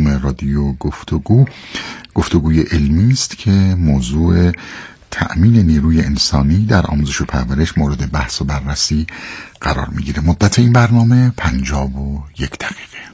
رادیو گفتگوی علمی است که موضوع تأمین نیروی انسانی در آموزش و پرورش مورد بحث و بررسی قرار میگیره. مدت این برنامه 51 دقیقه.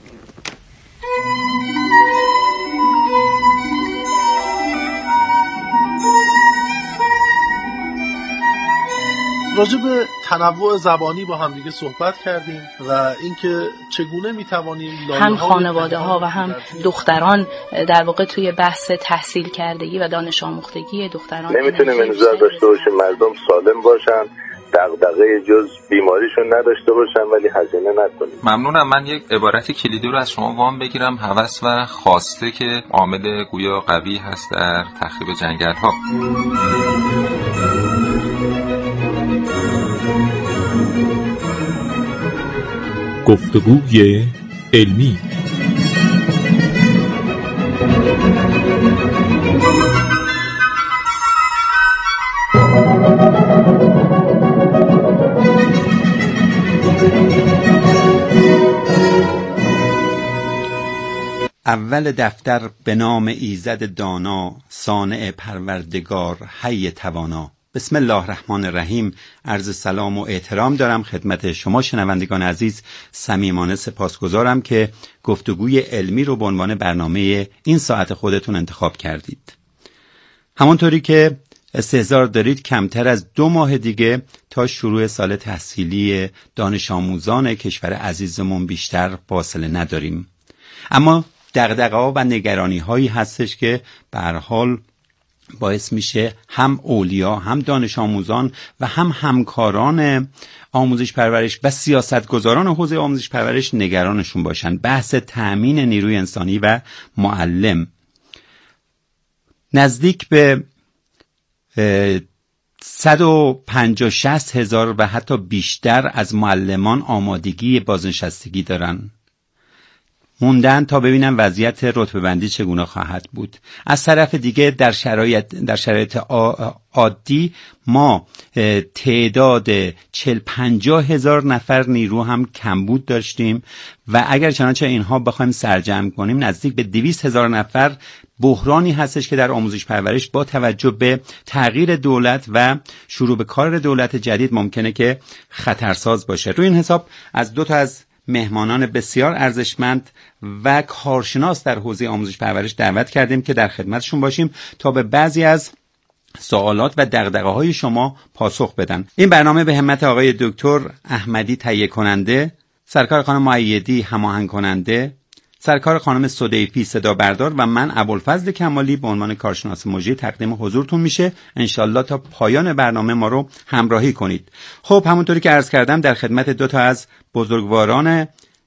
راجع به تنوع زبانی با هم دیگه صحبت کردیم و اینکه چگونه میتوانیم هم خانواده ها و هم دختران در واقع توی بحث تحصیل کردگی و دانش آموختگی دختران نمیتونیم انتظار داشته باشیم مردم سالم باشن، دغدغه جز بیماریشون نداشته باشن ولی هزینه نکنیم. ممنونم. من یک عبارت کلیدی رو از شما وام بگیرم. هوس و خواسته که عامل گویا قوی هست در تخریب جنگل ها. گفتگوی علمی. اول دفتر به نام ایزد دانا، صانع پروردگار حی توانا. بسم الله الرحمن الرحیم. عرض سلام و احترام دارم خدمت شما شنوندگان عزیز. صمیمانه سپاسگزارم که گفتگوی علمی رو به عنوان برنامه این ساعت خودتون انتخاب کردید. همونطوری که استحضار دارید کمتر از 2 ماه دیگه تا شروع سال تحصیلی دانش آموزان کشور عزیزمون بیشتر فاصله نداریم. اما دغدغه‌ها و نگرانی‌هایی هستش که به هر حال باعث میشه هم اولیا، هم دانش آموزان و هم همکاران آموزش پرورش و سیاستگزاران حوزه آموزش پرورش نگرانشون باشن. بحث تأمین نیروی انسانی و معلم. نزدیک به 150-60 هزار و حتی بیشتر از معلمان آمادگی بازنشستگی دارن. موندن تا ببینم وضعیت رتبه بندی چگونه خواهد بود. از طرف دیگه در شرایط عادی ما تعداد 40-50 هزار نفر نیرو هم کمبود داشتیم و اگر چنانچه اینها بخوایم سرجم کنیم نزدیک به 200 هزار نفر بحرانی هستش که در آموزش پرورش با توجه به تغییر دولت و شروع به کار دولت جدید ممکنه که خطرساز باشه. روی این حساب از 2 تا از مهمانان بسیار ارزشمند و کارشناس در حوزه آموزش پرورش دعوت کردیم که در خدمتشون باشیم تا به بعضی از سوالات و دغدغه‌های شما پاسخ بدن. این برنامه به همت آقای دکتر احمدی تهیه کننده، سرکار خانم مؤیدی هماهنگ کننده، سرکار خانم صدیفی صدا بردار و من ابوالفضل کمالی به عنوان کارشناس مجری تقدیم حضورتون میشه. انشالله تا پایان برنامه ما رو همراهی کنید. خب همونطوری که عرض کردم در خدمت 2 تا از بزرگواران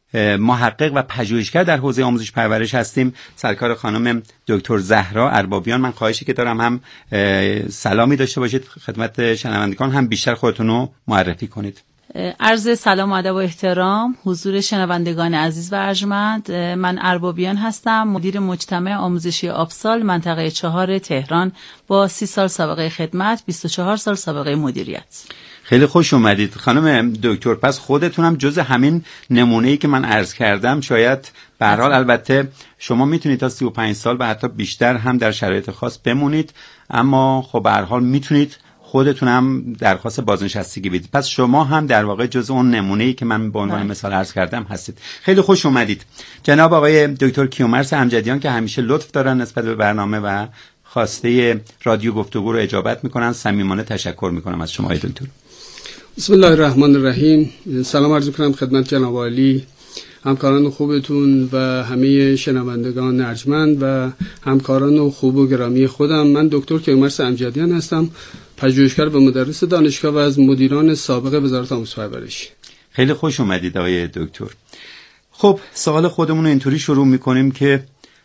محقق و پژوهشگر در حوزه آموزش پرورش هستیم. سرکار خانم دکتر زهرا اربابیان. من خواهشی که دارم هم سلامی داشته باشید خدمت شنوندگان، هم بیشتر خودتون رو معرفی کنید. عرض سلام و ادب و احترام حضور شنوندگان عزیز و ارجمند. من اربابیان هستم، مدیر مجتمع آموزشی آبسال منطقه 4 تهران با 30 سال سابقه خدمت، 24 سال سابقه مدیریت. خیلی خوش اومدید خانم دکتر. پس خودتون هم جز همین نمونه‌ای که من عرض کردم شاید به هر حال البته شما میتونید تا 35 سال و حتی بیشتر هم در شرایط خاص بمونید، اما خب به هر حال میتونید خودتون هم درخواست بازنشستگی بدید. پس شما هم در واقع جز اون نمونه‌ای که من به عنوان مثال عرض کردم هستید. خیلی خوش اومدید. جناب آقای دکتر کیومرث امجدیان که همیشه لطف دارن نسبت به برنامه و خواسته رادیو گفتگو رو اجابت میکنن، صمیمانه تشکر میکنم از شما آقای دکتر. بسم الله الرحمن الرحیم. سلام عرض میکنم خدمت جناب عالی، همکاران خوبتون و همه شنوندگان ارجمند و همکاران خوب و گرامی خودم. من دکتر کیومرث امجدیان هستم، پژوهشگر و مدرس دانشگاه و از مدیران سابق وزارت آموزش و پرورش. خیلی خوش اومدید آقای دکتر. خب سوال خودمون رو اینطوری شروع میکنیم که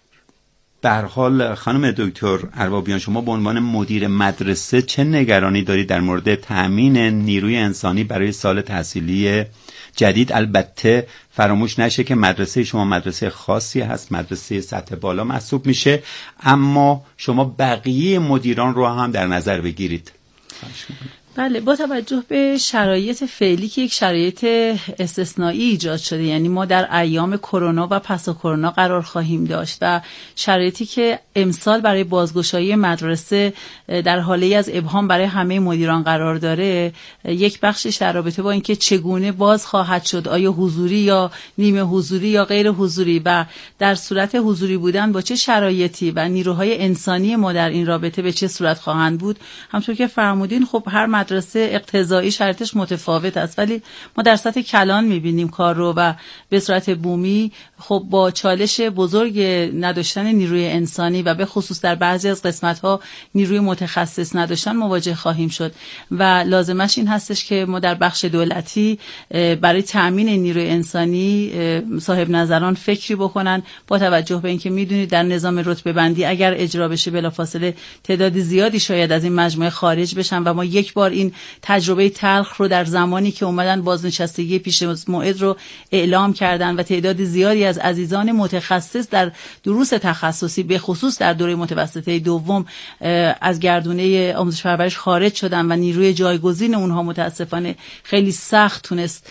به هر حال خانم دکتر اربابیان، شما به عنوان مدیر مدرسه چه نگرانی دارید در مورد تأمین نیروی انسانی برای سال تحصیلی جدید؟ البته فراموش نشه که مدرسه شما مدرسه خاصی هست، مدرسه سطح بالا محسوب میشه، اما شما بقیه مدیران رو هم در نظر بگیرید. بله، با توجه به شرایط فعلی که یک شرایط استثنایی ایجاد شده، یعنی ما در ایام کرونا و پس از کرونا قرار خواهیم داشت و شرایطی که امسال برای بازگشایی مدرسه در حالی از ابهام برای همه مدیران قرار داره، یک بخشش در رابطه با اینکه چگونه باز خواهد شد، آیا حضوری یا نیمه حضوری یا غیر حضوری و در صورت حضوری بودن با چه شرایطی و نیروهای انسانی ما در این رابطه به چه صورت خواهند بود. همونطور که فرمودین خب هر مدرسه اقتضایی شرایطش متفاوت است، ولی ما در سطح کلان میبینیم کار رو و به صورت بومی خب با چالش بزرگ نداشتن نیروی انسانی و به خصوص در بعضی از قسمت‌ها نیروی متخصص نداشتن مواجه خواهیم شد و لازمش این هستش که ما در بخش دولتی برای تأمین نیروی انسانی صاحب نظران فکری بکنن، با توجه به اینکه میدونید در نظام رتبه بندی اگر اجرا بشه بلافاصله تعداد زیادی شاید از این مجموعه خارج بشن و ما یک بار این تجربه تلخ رو در زمانی که اومدن بازنشستگی پیش موعد رو اعلام کردن و تعداد زیادی از عزیزان متخصص در دروس تخصصی به خصوص در دوره متوسطه دوم از گردونه آموزش پرورش خارج شدن و نیروی جایگزین اونها متاسفانه خیلی سخت تونست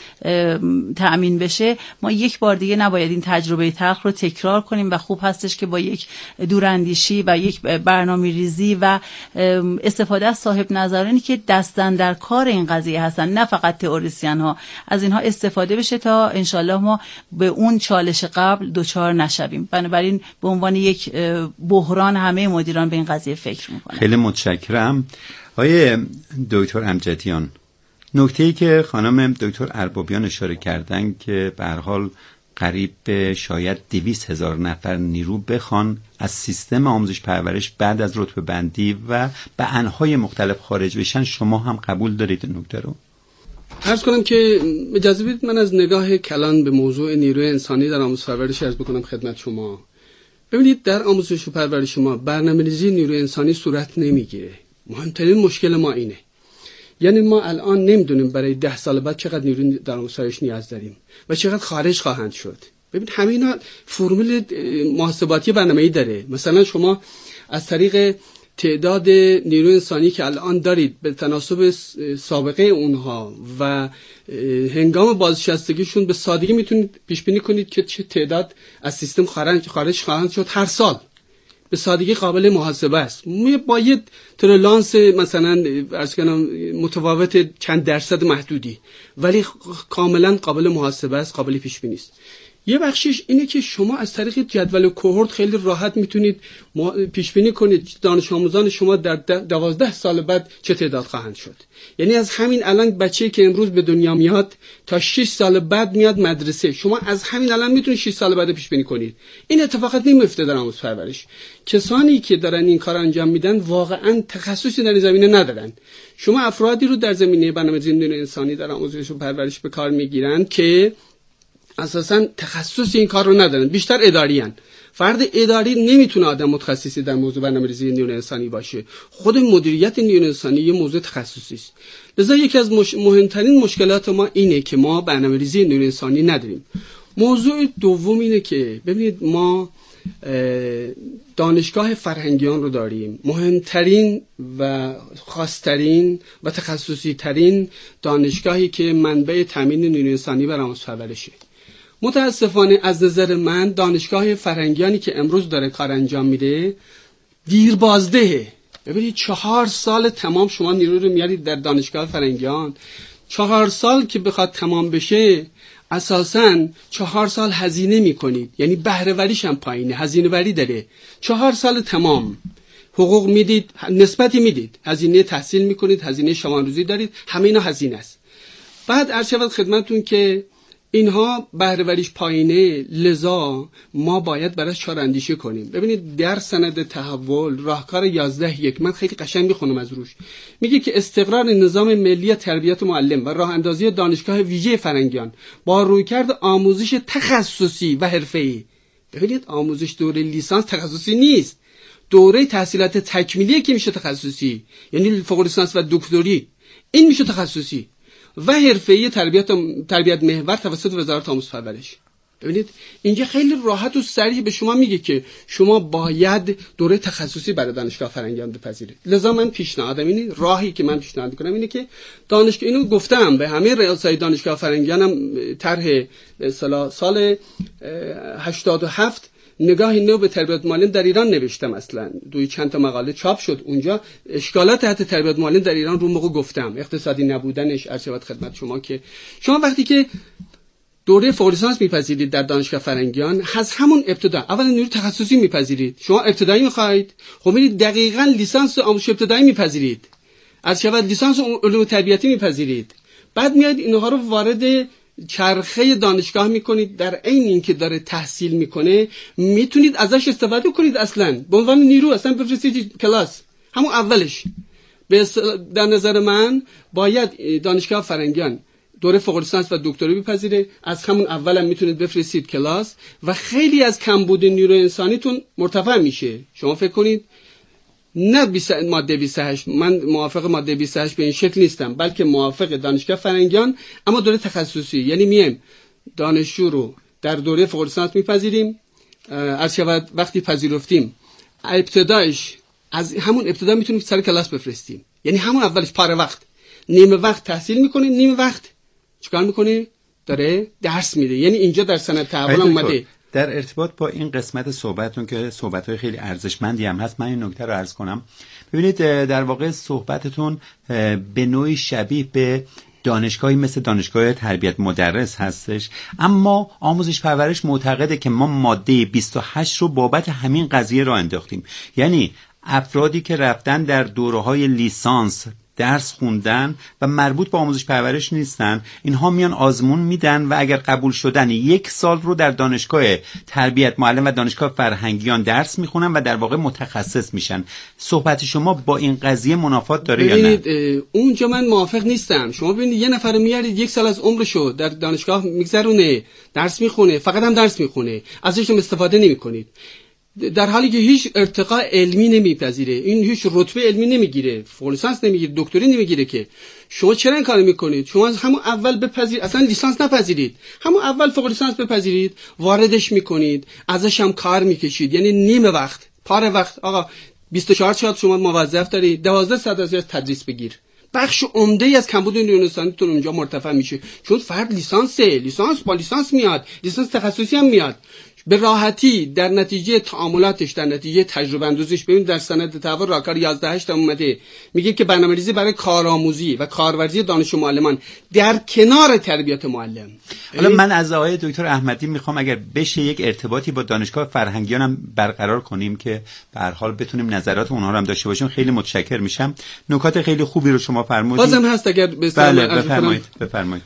تأمین بشه. ما یک بار دیگه نباید این تجربه تلخ رو تکرار کنیم و خوب هستش که با یک دوراندیشی و یک برنامه‌ریزی و استفاده از صاحب نظرانی که دستن در کار این قضیه هستن، نه فقط تئوریسین ها، از اینها استفاده بشه تا انشالله ما به اون چالش قبل دوچار نشویم. بنابراین به عنوان یک بحران همه مدیران به این قضیه فکر میکنن. خیلی متشکرم. آقای دکتر امجدیان، نکته‌ای که خانم دکتر اربابیان اشاره کردن که به هر حال قریب به شاید 200,000 نفر نیرو بخوان از سیستم آموزش پرورش بعد از رتبه بندی و به انواع مختلف خارج بشن، شما هم قبول دارید این نکته رو؟ عرض کنم که اجازه بدید من از نگاه کلان به موضوع نیروی انسانی در آموزش پرورش عرض بکنم خدمت شما. ببینید در آموزش و پرورش ما برنامه‌ریزی نیروی انسانی صورت نمیگیره. مهمترین مشکل ما اینه، یعنی ما الان نمیدونیم برای 10 سال بعد چقدر نیروی در آموزش پرورش نیاز داریم و چقدر خارج خواهند شد. ببین همینا فرمول محاسباتی برنامه‌ای داره. مثلا شما از طریق تعداد نیروی انسانی که الان دارید به تناسب سابقه اونها و هنگام بازنشستگیشون به سادگی میتونید پیش بینی کنید که چه تعداد از سیستم خارج خواهند شد هر سال. به سادگی قابل محاسبه است. با یه تولرانس مثلا عرض کنم متفاوت چند درصد محدودی، ولی کاملا قابل محاسبه است، قابل پیش بینی است. یه بخشش اینه که شما از طریق جدول کوهورت خیلی راحت میتونید پیش بینی کنید دانش آموزان شما در 12 سال بعد چه تعداد خواهند شد. یعنی از همین الان بچه‌ای که امروز به دنیا میاد تا 6 سال بعد میاد مدرسه، شما از همین الان میتونید 6 سال بعد پیش بینی کنید. این اتفاقات نمیفته در آموزش پرورش. کسانی که دارن این کار انجام میدن واقعا تخصصی در این زمینه ندارن. شما افرادی رو در زمینه برنامه‌ریزی نیروی انسانی در آموزش و پرورش به کار میگیرن که اساساً تخصص این کار رو ندارن، بیشتر اداریان. فرد اداری نمیتونه آدم متخصصی در موضوع برنامه‌ریزی نیروی انسانی باشه. خود مدیریت نیروی انسانی یه موضوع تخصصی است. لذا یکی از مهمترین مشکلات ما اینه که ما برنامه‌ریزی نیروی انسانی نداریم. موضوع دوم اینه که ببینید ما دانشگاه فرهنگیان رو داریم، مهمترین و خاصترین و تخصصی ترین دانشگاهی که منبع تامین نیروی انسانی برای آموزش پرورشه. متاسفانه از نظر من دانشگاه فرهنگیانی که امروز داره کار انجام میده دیر بازدهه. ببینید 4 سال تمام شما نیرو رو میارید در دانشگاه فرهنگیان، 4 سال که بخواد تمام بشه اساساً 4 سال هزینه میکنید، یعنی بهره وریش هم پایینه، هزینه وری داره. 4 سال تمام حقوق میدید، نسبتی میدید، هزینه تحصیل میکنید، هزینه شامانروزی دارید، همه اینا هزینه است. بعد عرض شود خدمتتون که اینها بهره وریش پایینه، لذا ما باید براش چاراندیشی کنیم. ببینید در سند تحول راهکار 11.1 من خیلی قشنگ میخونم از روش، میگه که استقرار نظام ملی تربیت معلم و راه اندازی دانشگاه ویژه فرهنگیان با رویکرد آموزش تخصصی و حرفه‌ای. ببینید آموزش دوره لیسانس تخصصی نیست، دوره تحصیلات تکمیلی که میشه تخصصی، یعنی فوق لیسانس و دکتری، این میشه تخصصی و حرفه‌ای تربیت محور توسط وزارت آموزش پرورش. ببینید اینجا خیلی راحت و سریع به شما میگه که شما باید دوره تخصصی برای دانشگاه فرنگیان بپذیرید. لذا من پیشنهادم اینه، راهی که من پیشنهاد میکنم اینه که دانشگاه، اینو گفتم به همه رئیسای دانشگاه فرنگیانم، طرح سال 87 نگاه نو به تربیت معلم در ایران نوشتم. اصلا دوی چند تا مقاله چاپ شد اونجا، اشکالات تحت تربیت معلم در ایران رو موقع گفتم، اقتصادی نبودنش. عرض شود خدمت شما که شما وقتی که دوره فوق لیسانس میپذیرید در دانشگاه فرنگیان، از همون ابتدا اولا نیروی تخصصی میپذیرید. شما ابتدایی میخواید، خب میرید دقیقاً لیسانس آموزش ابتدایی میپذیرید، از شود لیسانس علوم تربیتی میپذیرید، بعد میاد اینها رو وارد چرخه دانشگاه میکنید. در عین اینکه داره تحصیل میکنه میتونید ازش استفاده کنید، اصلا به عنوان نیرو اصلا بفرستید کلاس همون اولش. در نظر من باید دانشگاه فرنگیان دوره فوق لیسانس و دکتری بپذیره، از همون اول هم میتونید بفرستید کلاس و خیلی از کمبود نیروی انسانیتون مرتفع میشه. شما فکر کنید نه ماده 28، من موافق ماده 28 به این شکل نیستم، بلکه موافق دانشگاه فرنگیان اما دوره تخصصی، یعنی میم دانشجو رو در دوره فوق لیسانس میپذیریم، از شود وقتی پذیرفتیم ابتدایش از همون ابتدا میتونیم سر کلاس بفرستیم، یعنی همون اولش پاره وقت، نیمه وقت تحصیل میکنه، نیمه وقت چیکار میکنه؟ داره درس میده. یعنی اینجا در سند تحول اومده. در ارتباط با این قسمت صحبتتون که صحبت‌های خیلی ارزشمندی هم هست، من این نکته رو عرض کنم. ببینید در واقع صحبتتون به نوعی شبیه به دانشگاهی مثل دانشگاه تربیت مدرس هستش، اما آموزش پرورش معتقده که ما ماده 28 رو بابت همین قضیه را انداختیم. یعنی افرادی که رفتن در دوره‌های لیسانس درس خوندن و مربوط به آموزش پرورش نیستن، اینها میان آزمون میدن و اگر قبول شدن 1 سال رو در دانشگاه تربیت معلم و دانشگاه فرهنگیان درس میخونن و در واقع متخصص میشن. صحبت شما با این قضیه منافات داره یا نه؟ ببینید اونجا من موافق نیستم. شما ببینید یه نفر میارید 1 سال از عمرشو در دانشگاه میگذرونه، درس میخونه، فقط هم درس میخونه، ازش هم استفاده نمیکنید، در حالی که هیچ ارتقاء علمی نمیپذیره، این هیچ رتبه علمی نمیگیره، فوق لیسانس نمیگیره، دکتری نمیگیره، که شما چرا این کارو میکنید؟ شما از همون اول بپذیرید، اصلا لیسانس نپذیرید، همون اول فوق لیسانس بپذیرید، واردش میکنید، ازش هم کار میکشید، یعنی نیمه وقت، پاره وقت. آقا 24 ساعت شما موظف داری 12 ساعت ازش تدریس بگیر. بخش عمده ای از کمبود نیروی انسانیتون اونجا مرتفع میشه، چون فرد لیسانس با لیسانس میاد، لیسانس تخصصی هم میاد، به راحتی در نتیجه تعاملاتش، در نتیجه تجربه اندوزیش. ببینید در سند تحول راهکار 11 اومده میگه که برنامه‌ریزی برای کارآموزی و کارورزی دانش معلمان در کنار تربیت معلم. حالا من از آقای دکتر احمدی میخوام اگر بشه یک ارتباطی با دانشگاه فرهنگیان هم برقرار کنیم که به هر حال بتونیم نظرات اونها رو هم داشته باشیم. خیلی متشکر میشم. نکات خیلی خوبی رو شما فرمودید. بازم هست اگر بله بفرمایید.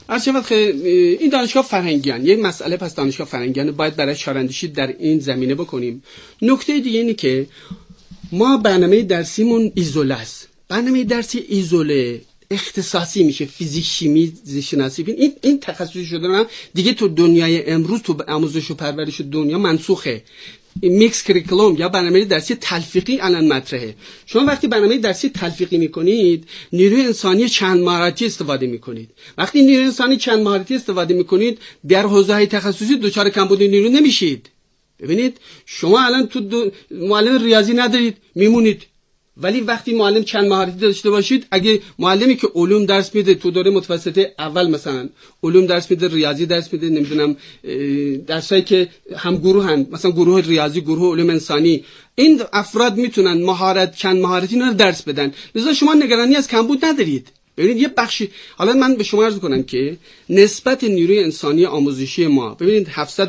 این دانشگاه فرهنگیان یک مسئله، پس دانشگاه فرهنگیان باید برای شاراندیشی در این زمینه بکنیم. نکته دیگه اینه که ما برنامه درسیمون ایزوله است. برنامه درسی ایزوله اختصاصی میشه، فیزیک، شیمی، زیست شناسی. این تخصصی شدن دیگه تو دنیای امروز تو آموزش و پرورش دنیا منسوخه. میکس کریکولوم یا برنامه درسی تلفیقی الان مطرحه. شما وقتی برنامه درسی تلفیقی میکنید، نیروی انسانی چند مهارتی استفاده میکنید. وقتی نیروی انسانی چند مهارتی استفاده میکنید، در حوزه‌های تخصصی دچار کمبود نیرو نمیشید. ببینید شما الان تو معلم ریاضی ندارید، میمونید، ولی وقتی معلم چند مهارتی داشته باشید، اگه معلمی که علوم درس میده تو دوره متوسطه اول، مثلا علوم درس میده، ریاضی درس میده، نمیدونم درسایی که هم گروهن، مثلا گروه ریاضی، گروه علوم انسانی، این افراد میتونن چند مهارتی رو درس بدن. لذا شما نگرانی از کمبود ندارید. ببینید یه بخشی، حالا من به شما عرض کنم که نسبت نیروی انسانی آموزشی ما، ببینید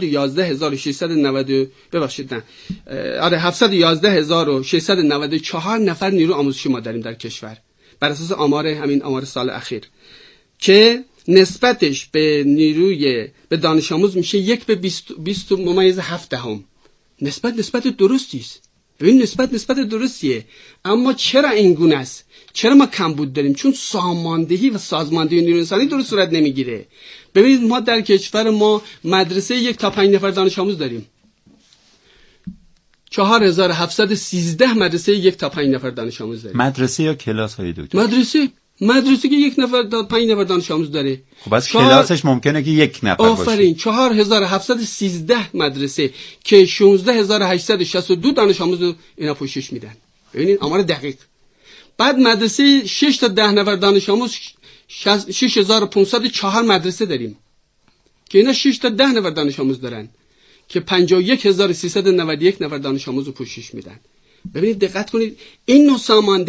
711,694 نفر نیرو آموزشی ما داریم در کشور بر اساس آمار سال اخیر، که نسبتش به دانش آموز میشه 1:20.7. نسبت درستی است. ببین نسبت درستیه، اما چرا این گونه است؟ چرا ما کمبود داریم؟ چون ساماندهی و سازماندهی نیروی انسانی درست صورت نمیگیره. ببینید ما در کشور ما مدرسه 1 تا 5 نفر دانش آموز داریم. 4713 مدرسه 1 تا 5 نفر دانش آموز داریم. مدرسه یا کلاس های دکتر؟ مدرسه که 1 نفر تا 5 نفر دانش آموز داره. خب از کلاسش ممکنه که 1 نفر باشه. آفرین. 4713 مدرسه که 16862 دانش آموز اینا پوشش میدن. ببینید آمار دقیق. بعد مدرسه 6 تا 10 نفر دانش آموز 6504 مدرسه داریم که اینا 6 تا 10 نفر دانش آموز دارن که 51391 نفر دانش آموز رو پوشش میدن. ببینید دقت کنید این نوع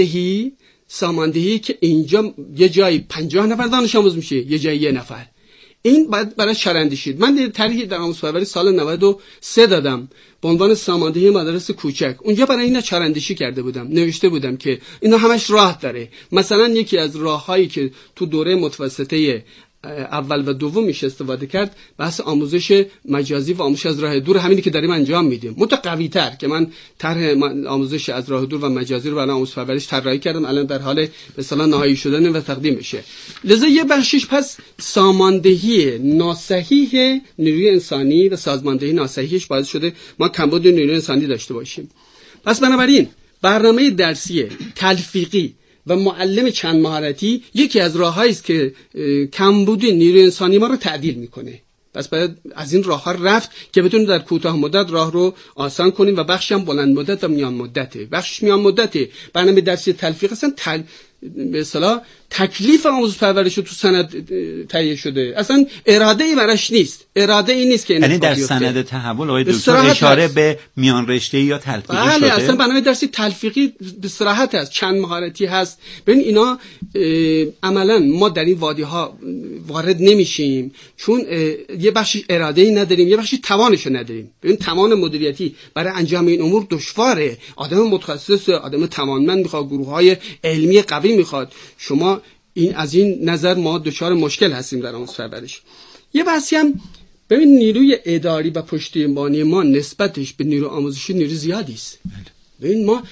ساماندهی که اینجا یه جایی 50 نفر دانش آموز میشه، یه جایی 1 نفر، این باید برای چرندشید. من طرحی در آموزش پروری سال 93 دادم به عنوان ساماندهی مدارس کوچک. اونجا برای اینا چرندشی کرده بودم، نوشته بودم که اینا همش راه داره. مثلا یکی از راههایی که تو دوره متوسطه اول و دوم میشه استفاده کرد بحث آموزش مجازی و آموزش از راه دور، همینی که داریم انجام میدیم، متقوی‌تر که من طرح آموزش از راه دور و مجازی رو برای آموزش پرورش طراحی کردم، الان در حال به اصطلاح نهایی شدن و تقدیم میشه. لذا یه بخشش پس ساماندهی ناصحیح نیروی انسانی و سازماندهی ناصحیحش باعث شده ما کمبود نیروی انسانی داشته باشیم. پس بنابراین برنامه درسی تلفیقی و معلم چند مهارتی یکی از راه‌هایی است که کمبود نیروی انسانی ما رو تعدیل میکنه. پس باید از این راه‌ها رفت که بتونیم در کوتاه مدت راه رو آسان کنیم و بخشی هم بلند مدت و میان مدته. بخشش میان مدته. برنامه درسی تلفیق اصلا به اصطلاح تکلیف آموزش پرورش تو سند تهیه شده، اصلا اراده ای براش نیست. اراده ای نیست که یعنی در سند تحول آقای دکتر اشاره به میان رشته یا تلفیقی بله شده. اصلا برنامه درسی تلفیقی به صراحت هست، چند مهارتی هست. ببین اینا عملا ما در این وادی ها وارد نمیشیم چون یه بخشی اراده ای نداریم، یه بخشی توانش نداریم. ببین توان مدیریتی برای انجام این امور دشواره، آدم متخصص، آدم توانمند میخواد، گروه‌های علمی قوی میخواد. شما این از این نظر ما دچار مشکل هستیم در آموزش پرورش. یه بحثی هم ببین نیروی اداری و پشتیبانی ما نسبتش به نیروی آموزشی نیروی زیادی است. ببین ما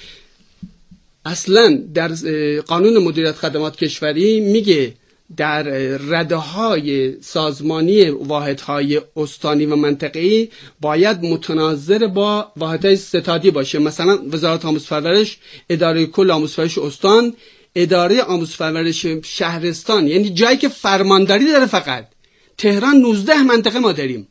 اصلا در قانون مدیریت خدمات کشوری میگه در رده‌های سازمانی واحدهای استانی و منطقه‌ای باید متناظر با واحدهای ستادی باشه. مثلا وزارت آموزش پرورش، اداره کل آموزش پرورش استان، اداره آموزش پرورش شهرستان، یعنی جایی که فرمانداری داره. فقط تهران 19 منطقه ما داریم.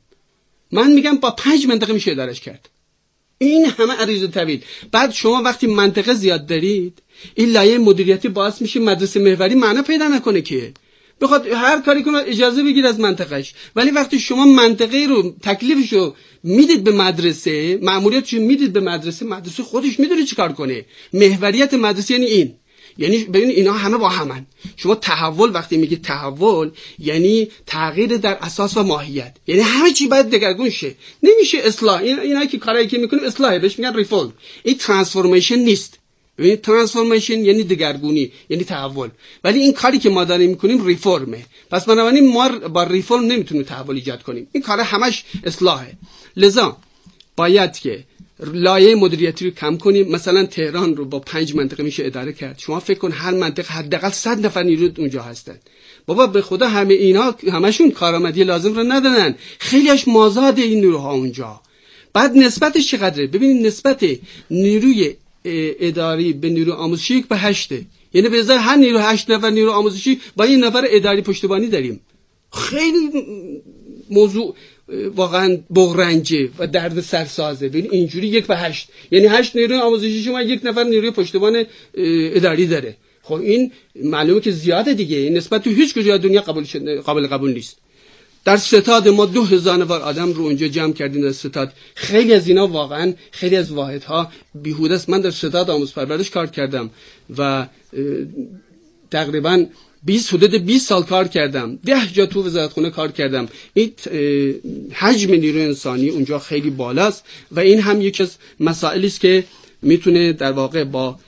من میگم با 5 منطقه میشه ادارش کرد. این همه عریضه طویل. بعد شما وقتی منطقه زیاد دارید این لایه مدیریتی باعث میشه مدرسه محوری معنا پیدا نکنه که بخواد هر کاری کنه اجازه بگیر از منطقهش. ولی وقتی شما منطقه رو تکلیفشو میدید به مدرسه، مأموریتشو میدید به مدرسه، مدرسه خودش میدونه چیکار کنه. محوریت مدرسه یعنی این، یعنی ببین اینا همه با همن. شما تحول وقتی میگی تحول یعنی تغییر در اساس و ماهیت، یعنی همه چی باید دگرگون شه. نمیشه اصلاح. اینا که کارایی که میکنیم اصلاحه، بهش میگن ریفورم. این ترانسفورمیشن نیست. ببین ترانسفورمیشن یعنی دگرگونی، یعنی تحول، ولی این کاری که ما داریم میکنیم ریفورمه. پس بنابراین ما با ریفورم نمیتونیم تحول ایجاد کنیم. این کار همش اصلاحه. لذا باید که لایه مدیریتی رو کم کنیم. مثلا تهران رو با 5 منطقه میشه اداره کرد. شما فکر کن هر منطقه حداقل 100 نفر نیرو اونجا هستن. بابا به خدا همه اینا همشون کارآمدی لازم رو ندارن، خیلیش مازاد این نیروها اونجا. بعد نسبتش چقدره؟ ببینید نسبت نیروی اداری به نیرو آموزشی 1:8، یعنی به ازای هر نیرو 8 نفر نیرو آموزشی با 1 نفر اداری پشتیبانی داریم. خیلی موضوع واقعا بغرنجه و درد سرسازه. ببین اینجوری 1:8 یعنی 8 نیروی آموزشی شما 1 نفر نیروی پشتیبان اداری داره. خب این معلومه که زیاده دیگه. این نسبت تو هیچ کجای دنیا قابل قبول نیست. در ستاد ما 2000 نفر آدم رو اونجا جمع کردیم در ستاد. خیلی از اینا واقعا خیلی از واحدها بیهوده است. من در ستاد آموزش پرورش کار کردم و تقریبا حدود 20 سال کار کردم. 10 جا تو وزارتخونه کار کردم. این حجم نیروی انسانی اونجا خیلی بالاست و این هم یکی از مسائلی است که میتونه در واقع با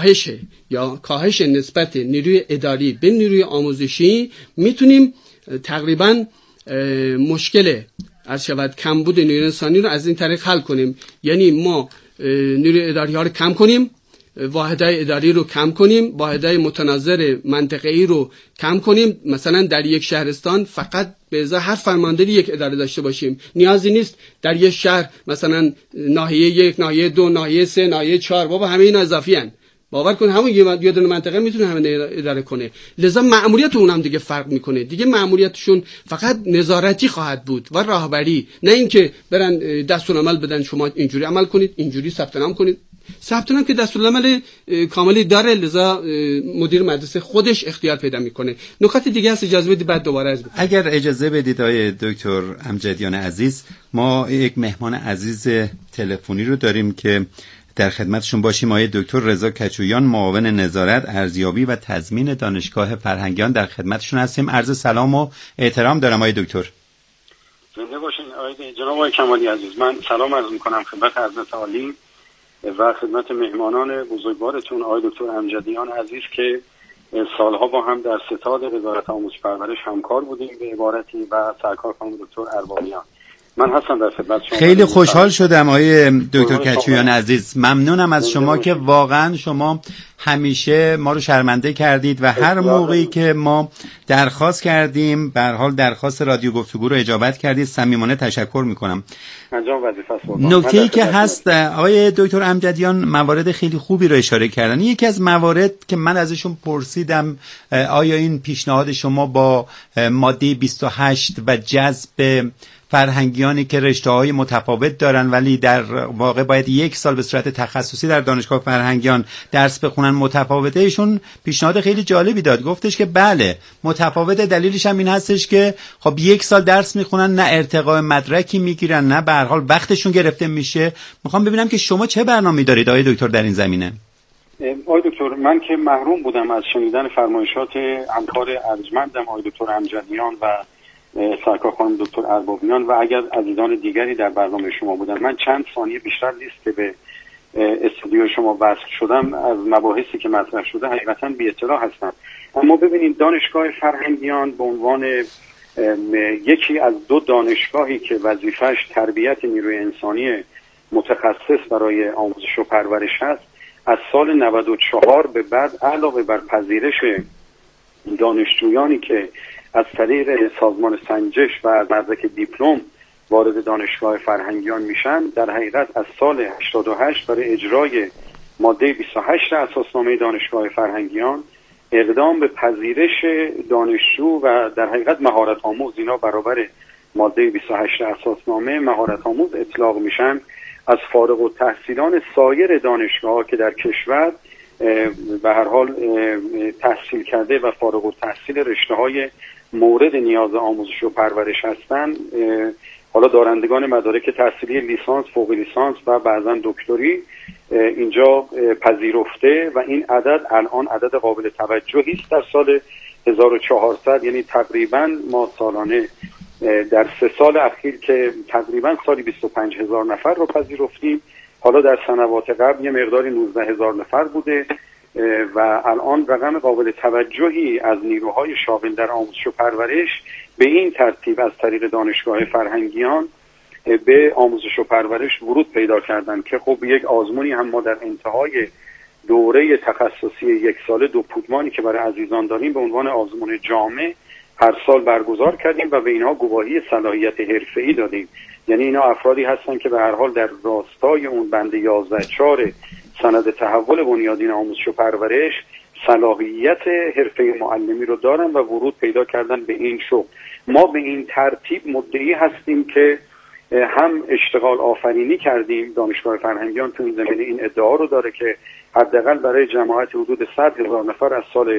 کاهش نسبت نیروی اداری به نیروی آموزشی میتونیم تقریبا مشکل کمبود نیروی انسانی رو از این طریق حل کنیم. یعنی ما نیروی اداری ها رو کم کنیم، واحدهای اداری رو کم کنیم، واحدهای متناظر منطقه‌ای رو کم کنیم. مثلا در یک شهرستان فقط به ازای هر فرمانداری 1 اداره داشته باشیم. نیازی نیست در یک شهر مثلا ناحیه 1، ناحیه 2، ناحیه 3، ناحیه 4. بابا همه اینا اضافی هن. باور کن همون یه دونه منطقه میتونه همین اداره کنه. لذا مأموریت اونم دیگه فرق میکنه. دیگه مأموریتشون فقط نظارتی خواهد بود و راهبری، نه اینکه برن دستورالعمل بدن شما اینجوری عمل کنید، اینجوری ثبت نام کنید. ثبت نام که دستورالعمل کاملی داره، لذا مدیر مدرسه خودش اختیار پیدا میکنه. نکات دیگه هست اجازه بدید بعد دوباره از اگر اجازه بدید آقای دکتر امجدیان عزیز، ما یک مهمان عزیز تلفنی رو داریم که در خدمتشون باشیم. آقای دکتر رضا کچویان، معاون نظارت ارزیابی و تضمین دانشگاه فرهنگیان، در خدمتشون هستیم. عرض سلام و احترام دارم آقای دکتر. زنده باشین جناب آقای کمالی عزیز. من سلام عرض میکنم خدمت حضرت عالی و خدمت مهمانان بزرگوارتون آقای دکتر امجدیان عزیز که سالها با هم در ستاد وزارت آموزش پرورش همکار بودیم به عبارتی، و سرکار خانم دکتر اربابیان. من هستم در خدمت شما. خیلی خوشحال شدم آقای دکتر کچویان عزیز. ممنونم از شما که واقعا شما همیشه ما رو شرمنده کردید و هر موقعی که ما درخواست کردیم به هر حال درخواست رادیو گفتگو رو اجابت کردید. صمیمانه تشکر میکنم. نکته‌ای که هست آقای دکتر امجدیان موارد خیلی خوبی رو اشاره کردن. یکی از موارد که من ازشون پرسیدم آیا این پیشنهاد شما با ماده 28 و جذب فرهنگیانی که رشته‌های متفاوت دارن ولی در واقع باید 1 سال به صورت تخصصی در دانشگاه فرهنگیان درس بخونن متفاوته، ایشون پیشنهاد خیلی جالبی داد. گفتش که بله متفاوته، دلیلش هم این هستش که خب 1 سال درس میخونن، نه ارتقاء مدرکی میگیرن، نه به هر حال وقتشون گرفته میشه. میخوام ببینم که شما چه برنامه‌ای دارید آقای دکتر در این زمینه؟ آقای دکتر، من که محروم بودم از شنیدن فرمایشات همکار ارجمندم آقای دکتر امجدیان و سرکار خانم دکتر اربابیان و اگر عزیزان دیگری در برنامه شما بودن، من چند ثانیه بیشتر نیست که به استودیو شما وصل شدم، از مباحثی که مطرح شده حقیقتا بی اطلاع هستم. اما ببینید دانشگاه فرهنگیان به عنوان یکی از 2 دانشگاهی که وظیفش تربیت نیروی انسانی متخصص برای آموزش و پرورش هست، از سال 94 به بعد علاوه بر پذیرش دانشجویانی که از طریق سازمان سنجش و مدرک دیپلم وارد دانشگاه فرهنگیان میشن، در حقیقت از سال 88 برای اجرای ماده 28 اساسنامه دانشگاه فرهنگیان اقدام به پذیرش دانشجو و در حقیقت مهارت آموز، اینا برابر ماده 28 اساسنامه مهارت آموز اطلاق میشن، از فارغ التحصیلان سایر دانشگاه‌ها که در کشور به هر حال تحصیل کرده و فارغ التحصیل رشته‌های مورد نیاز آموزش و پرورش هستند، حالا دارندگان مدارک تحصیلی لیسانس، فوق لیسانس و بعضا دکتری اینجا پذیرفته و این عدد الان عدد قابل توجهی است. در سال 1400 یعنی تقریبا ما سالانه در 3 سال اخیر که تقریبا سالی 25,000 نفر رو پذیرفتیم، حالا در سنوات قبل یه مقداری 19,000 نفر بوده و الان رقم قابل توجهی از نیروهای شاغل در آموزش و پرورش به این ترتیب از طریق دانشگاه فرهنگیان به آموزش و پرورش ورود پیدا کردن که خب یک آزمونی هم ما در انتهای دوره تخصصی 1 ساله 2 پودمانی که برای عزیزان داریم به عنوان آزمون جامع هر سال برگزار کردیم و به اینها گواهی صلاحیت حرفه‌ای دادیم. یعنی اینا افرادی هستن که به هر حال در راستای اون بند 11.4 سند تحول بنیادین آموزش و پرورش صلاحیت حرفه معلمی رو دارن و ورود پیدا کردن به این شغل. ما به این ترتیب مدعی هستیم که هم اشتغال آفرینی کردیم. دانشگاه فرهنگیان تو این زمینه این ادعا رو داره که حداقل برای جماعت حدود 100,000 نفر از سال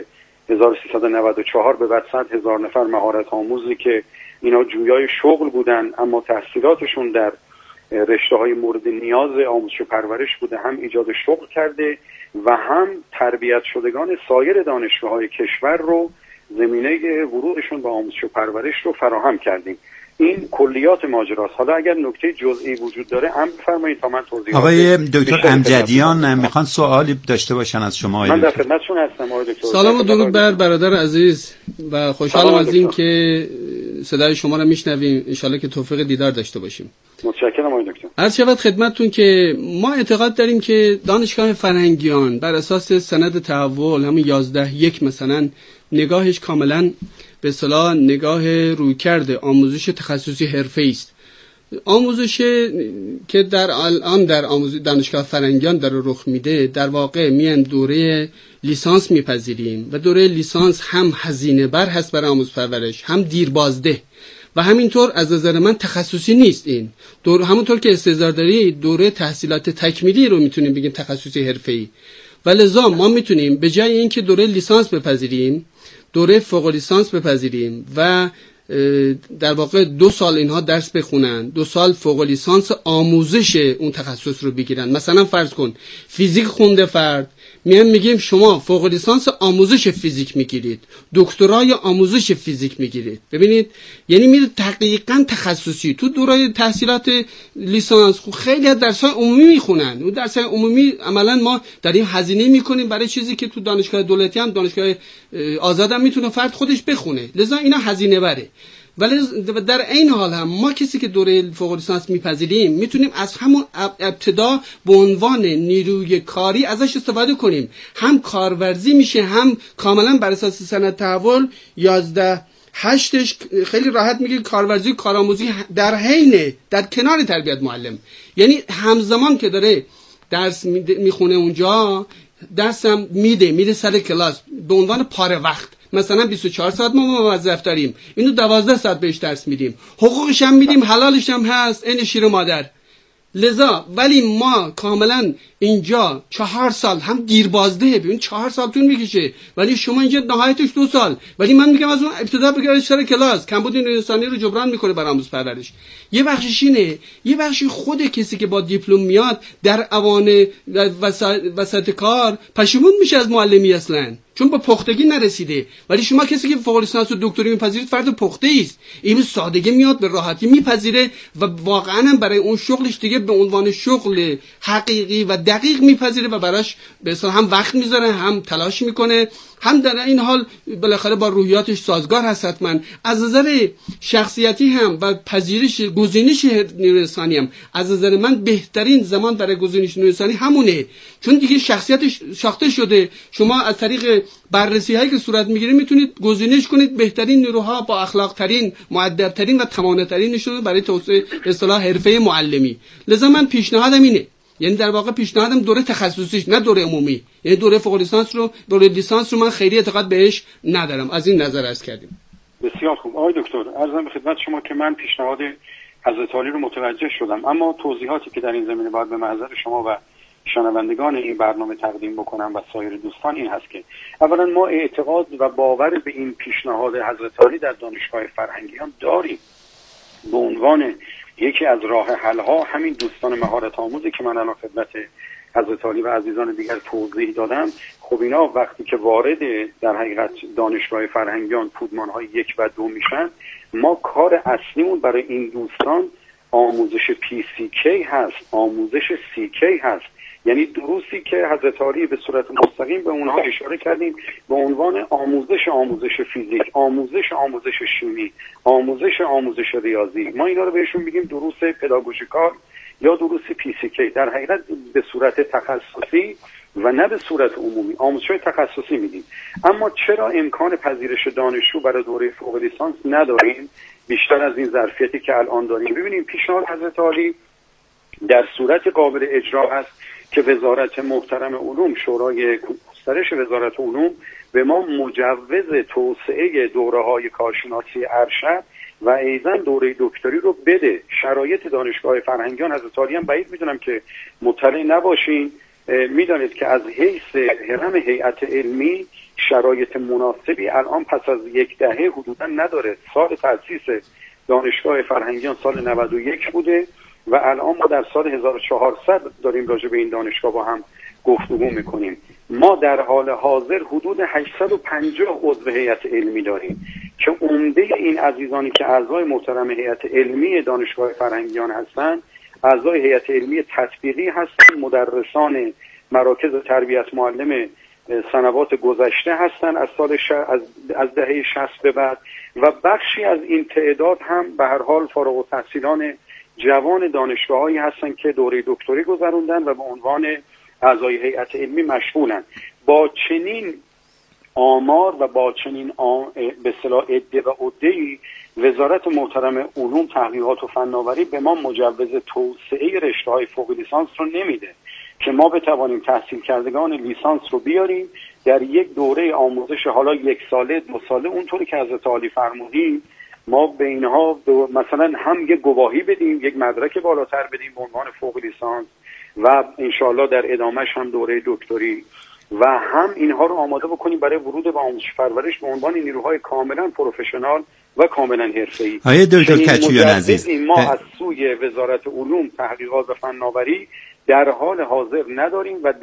1394 به بعد 100,000 نفر مهارت آموزی که اینا جویای شغل بودن اما تحصیلاتشون در رشته‌های مورد نیاز آموزش و پرورش بوده، هم ایجاد شغل کرده و هم تربیت شدگان سایر دانشگاه‌های کشور رو زمینه ورودشون به آموزش و پرورش رو فراهم کردیم. این کلیات ماجراست. حالا اگر نکته جزئی وجود داره هم بفرمایید تا من توضیح بدم. آقای دکتر امجدیان میخوان سوالی داشته باشن از شما. من در خدمتشون هستم آقای دکتر. سلام و درود بر برادر عزیز و خوشحالم از این که صدای شما رو میشنویم. ان شاءالله که توفیق دیدار داشته باشیم. متشکرم آقای دکتر. عرض شود خدمتتون که ما اعتقاد داریم که دانشگاه فرهنگیان بر اساس سند تحول همون 11.1 مثلا نگاهش کاملا به اصطلاح نگاه رویکرد آموزش تخصصی حرفه‌ای است آموزش که در الان در دانشگاه فرنگیان داره رخ میده، در واقع میایم دوره لیسانس میپذیریم و دوره لیسانس هم هزینه بر هست برای آموزش پرورش، هم دیربازده و همینطور از نظر من تخصصی نیست. این همونطور که استعداد داری دوره تحصیلات تکمیلی رو میتونیم بگیم تخصصی حرفه‌ای، و لذا ما میتونیم به جای اینکه دوره لیسانس بپذیریم دوره فوق لیسانس بپذیریم و در واقع 2 سال اینها درس بخونن، 2 سال فوق لیسانس آموزش اون تخصص رو بگیرن. مثلا فرض کن فیزیک خونده فرد، میگیم شما فوق لیسانس آموزش فیزیک میگیرید، دکترای آموزش فیزیک میگیرید. ببینید یعنی میره دقیقاً تخصصی. تو دوره تحصیلات لیسانس خیلی از درس‌های عمومی میخونن، اون درس‌های عمومی عملاً ما داریم هزینه میکنیم برای چیزی که تو دانشگاه دولتی هم دانشگاه آزاد هم میتونه فرد خودش بخونه، لذا اینا هزینه بره. ولی در این حال هم ما کسی که دوره فوق لیسانس میپذیریم میتونیم از همون ابتدا به عنوان نیروی کاری ازش استفاده کنیم، هم کارورزی میشه، هم کاملا بر اساس سند تحول 11/8 خیلی راحت میگه کارورزی کارآموزی در حین در کنار تربیت معلم، یعنی همزمان که داره درس میخونه اونجا درسم میده سر کلاس به عنوان پاره وقت. مثلا 24 ساعت ما موظف داریم، اینو 12 ساعت بهش درس میدیم، حقوقش هم میدیم، حلالش هم هست، این شیر مادر. لذا ولی ما کاملا اینجا 4 سال هم دیربازده، ببین 4 سال طول میکشه، ولی شما اینجا نهایتش 2 سال. ولی من میگم از اون ابتدا بگیرید سر کلاس، کمبود انسانی رو جبران میکنه برای آموزش پرورش. یه بخشش اینه، یه بخشی خود کسی که با دیپلم میاد در اوان وسط کار پشیمون میشه از معلمی اصلا، چون با پختگی نرسیده. ولی شما کسی که فوق لیسانس و دکتری میپذیرید فرد پخته است، این سادگی میاد به راحتی میپذیره و واقعا هم برای اون شغلش دیگه به عنوان شغل حقیقی و دقیق میپذیره و براش به اصطلاح هم وقت میذاره، هم تلاش میکنه، هم در این حال بالاخره با روحیاتش سازگار هست. حتما از نظر شخصیتی هم و پذیرش گزینش نیروی انسانی هم از نظر من بهترین زمان برای گزینش نیروی انسانی همونه، چون دیگه شخصیتش ساخته شده. شما از طریق بررسی هایی که صورت میگیره میتونید گزینش کنید بهترین نیروها با اخلاق ترین، مؤدب ترین و تمام ترینشون برای توسعه اصطلاح حرفه معلمی. لذا من پیشنهادم اینه، یعنی در واقع پیشنهادم دوره تخصصیش نه دوره عمومی، یعنی دوره فوق لیسانس رو، دوره لیسانس رو من خیلی اعتقاد بهش ندارم. از این نظر عرض کردیم. بسیار خوب آقای دکتر، عرضم به خدمت شما که من پیشنهاد حضرت عالی رو متوجه شدم، اما توضیحاتی که در این زمینه باید به محضر شما و شنوندگان این برنامه تقدیم بکنم و سایر دوستان این هست که اولا ما اعتقاد و باور به این پیشنهاد حضرت عالی در دانشگاه فرهنگیان داریم. به عنوان یکی از راه حل ها همین دوستان مهارت آموزی که من الان خدمت حضرت عالی و عزیزان دیگر توضیح دادم، خب اینا وقتی که وارد در حقیقت دانشگاه فرهنگیان پودمان های 1 و 2 میشن، ما کار اصلیمون برای این دوستان آموزش PCK هست، آموزش CK هست، یعنی دروسی که حضرت عالی به صورت مستقیم به اونها اشاره کردیم به عنوان آموزش فیزیک، آموزش شیمی، آموزش ریاضی، ما اینا رو بهشون میگیم دروس پداگوژیکال یا دروس PCK. در حقیقت به صورت تخصصی و نه به صورت عمومی آموزش‌های تخصصی میدیم. اما چرا امکان پذیرش دانشجو برای دوره فوق لیسانس نداریم بیشتر از این ظرفیتی که الان داریم؟ ببینیم پیشنهاد حضرت عالی در صورت قابل اجرا است که وزارت محترم علوم، شورای گسترش وزارت علوم به ما مجوز توسعه دوره‌های کارشناسی ارشد و ایضاً دوره دکتری رو بده. شرایط دانشگاه فرهنگیان حضرت عالی هم بعید میدونم که مطلع نباشین، میدانید که از حیث هرم هیئت علمی شرایط مناسبی الان پس از 10 دهه حدوداً نداره. سال تأسیس دانشگاه فرهنگیان سال 91 بوده و الان ما در سال 1400 داریم راجع به این دانشگاه با هم گفتگو میکنیم. ما در حال حاضر حدود 850 عضو هیئت علمی داریم که عمده این عزیزانی که اعضای محترم هیئت علمی دانشگاه فرهنگیان هستند اعضای هیئت علمی تطبیقی هستند، مدرسان مراکز تربیت معلم سنوات گذشته هستند از دهه 60 به بعد، و بخشی از این تعداد هم به هر حال فارغ التحصیلان جوان دانشگاه‌هایی هستند که دوره دکتری گذروندن و به عنوان اعضای هیئت علمی مشغولن. با چنین آمار و با چنین به اصطلاح عده و عده‌ای وزارت محترم علوم، تحقیقات و فناوری به ما مجوز توسعه رشته‌های فوق لیسانس رو نمیده که ما بتوانیم تحصیل کردگان لیسانس رو بیاریم در یک دوره آموزش حالا 1 ساله 2 ساله، اونطوری که حضرت عالی فرمودین، ما به اینها مثلا هم یک گواهی بدیم، یک مدرک بالاتر بدیم به عنوان فوق لیسانس و انشاءالله در ادامهش هم دوره دکتری، و هم اینها رو آماده بکنیم برای ورود به آموزش پرورش به عنوان نیروهای کاملا پروفشنال و کاملا حرفه‌ای. آقای دکتر کچویان عزیز، ما از سوی وزارت علوم، تحقیقات و فناوری در حال حاضر نداریم و